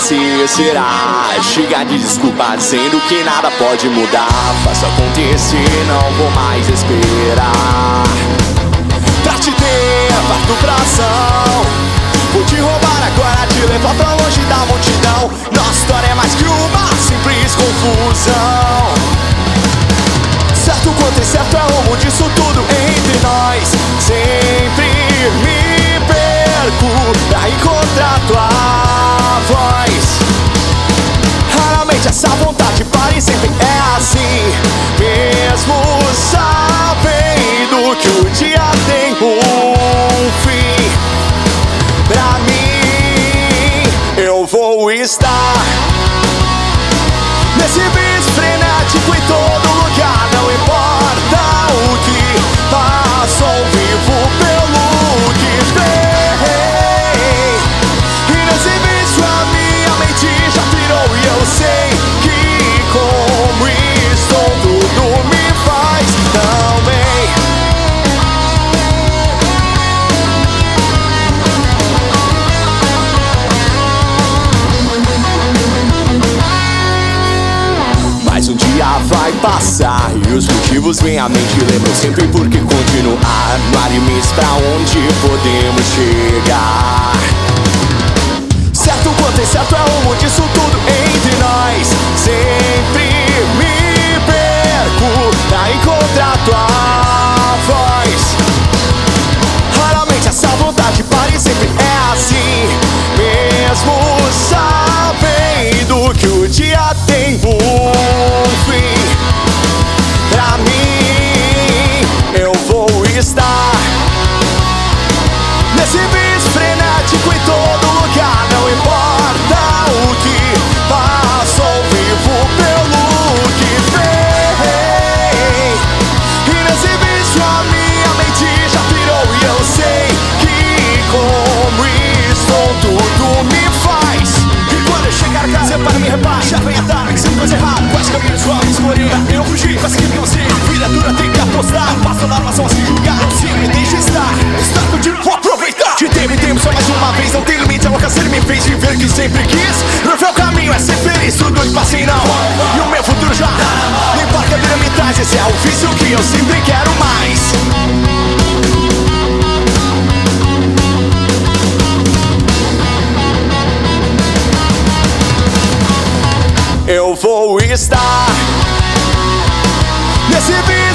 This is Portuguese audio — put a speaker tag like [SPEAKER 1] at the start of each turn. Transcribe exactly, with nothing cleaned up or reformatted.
[SPEAKER 1] acontecerá. Chega de desculpa dizendo que nada pode mudar. Faça acontecer, não vou mais esperar. Pra te ter, parto pra ação. Vou te roubar agora, te levar pra longe da multidão. Nossa história é mais que uma simples confusão. Certo quanto incerto é o rumo disso tudo entre nós. Sempre me perco pra encontrar tua voz. Raramente essa vontade para e sempre é assim. Mesmo sabendo que o dia tem um fim, pra mim eu vou estar nesse bis frenético em todo lugar. Não importa o que passou, vivo pelo que vem. E nesse bicho a minha mente já virou. E eu sei que como estou tudo me faz tão bem. Mas um dia vai passar e os motivos vêm à mente. Lembro sempre por que continuar. No ar e mês pra onde podemos chegar. Certo quanto incerto é o rumo disso tudo entre nós. Sempre me perco pra encontrar tua voz. Raramente essa vontade para e sempre é assim. Mesmo sabendo que o dia tem um fim, pra mim eu vou estar nesse bis frenético em todo lugar. Não importa o que passou, vivo pelo que vem. E nesse bicho a minha mente já virou. E eu sei que como estou tudo me faz. E quando eu chegar a casa, você para me rebaixa. Vem a tarde, sem coisa errada. Quais caminhos vamos escolher? Eu fugi, mas que não sei. A vida dura, tem que apostar. Passa na nação a se julgar. Não se me deixa estar. Está contigo, vou aproveitar. Te teve tempo só mais uma vez. Não tem limite, a louca ele me fez viver que sempre quis. Meu fel caminho é ser feliz, tudo que passei não. E o meu futuro já nem porcadeira me traz. Esse é o vício que eu sempre quero mais. Eu vou estar nesse vídeo.